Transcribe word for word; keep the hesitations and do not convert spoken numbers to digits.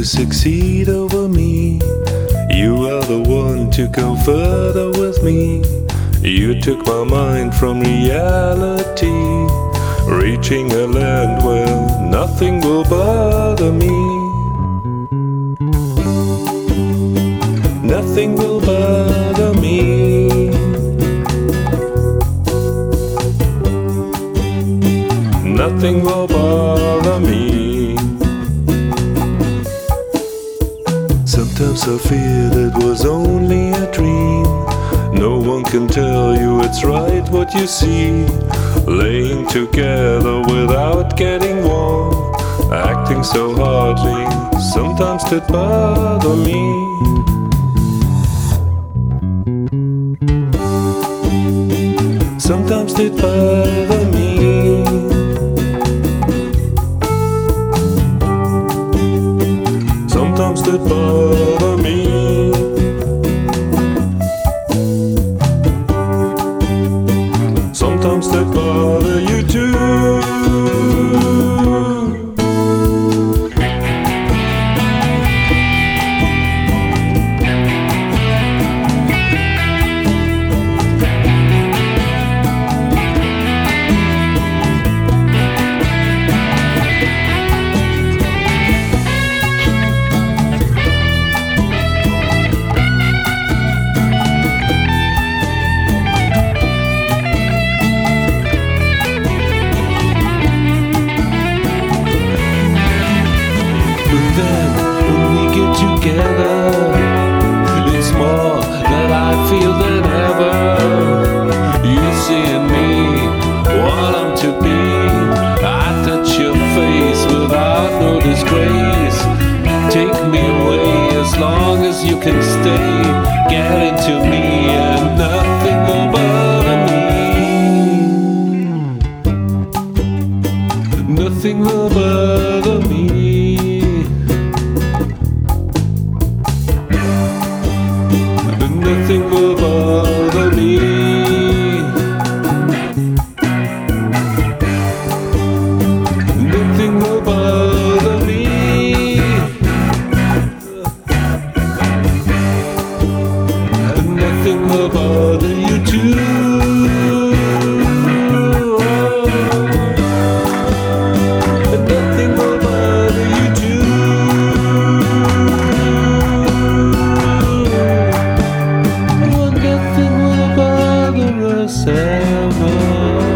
to succeed over me. You are the one to go further with me. You took my mind from reality, reaching a land where nothing will bother me. Nothing will bother me. Nothing will bother me. Sometimes I fear it was only a dream. No one can tell you it's right what you see. Laying together without getting warm, acting so hardly, sometimes did bother me. Sometimes did bother me. Sometimes did bother me. Sometimes they bother you too. But then, when we get together, it's more that I feel than ever. You see in me what I'm to be. I touch your face without no disgrace. Take me away as long as you can stay. Get into me and nothing will bother me. Nothing will bother me. Nothing will bother me. Nothing will bother me. Nothing will bother you too. Nothing will bother you too. Nothing will bother us ever.